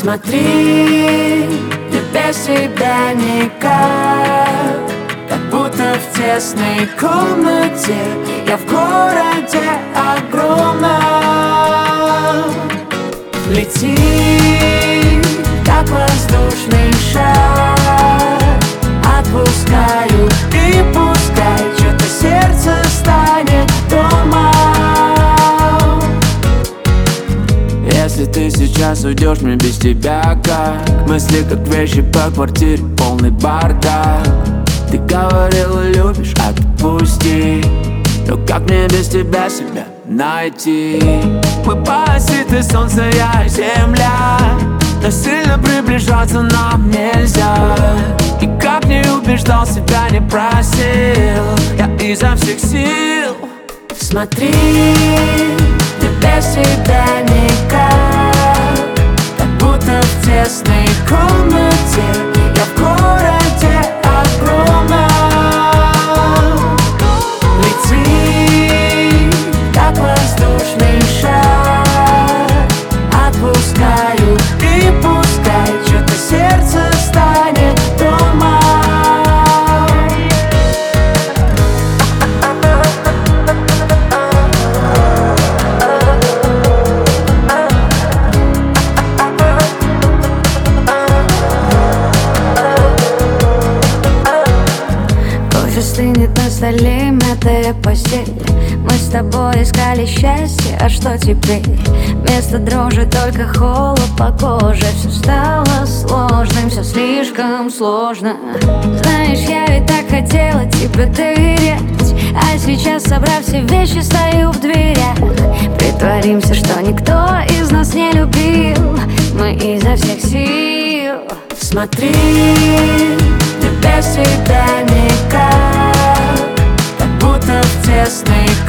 Смотри, я без тебя никак, как будто в тесной комнате. Я в городе огромном. Лети, как воздушный шар, отпускаю и пускай что-то сердце станет домом. Если ты сейчас уйдешь, мне без тебя как? Мысли как вещи по квартире, полный бардак. Ты говорила, любишь, отпусти. Но как мне без тебя себя найти? Мы паразиты, солнце, я и земля, но сильно приближаться нам нельзя. И как не убеждал, себя не просил, я изо всех сил. Смотри, я без тебя никак, как будто в тесной комнате. Я в городе огромном. Лети, как воздушный шар, отпускаю и пускай что-то сердце станет домом. Стынет на столе мятая постель. Мы с тобой искали счастье, а что теперь? Вместо дрожи только холод по коже. Все стало сложным, все слишком сложно. Знаешь, я ведь так хотела тебе доверять, а сейчас, собрав все вещи, стою в дверях. Притворимся, что никто из нас не любил, мы изо всех сил. Смотри, я без тебя никак, как будто в тесной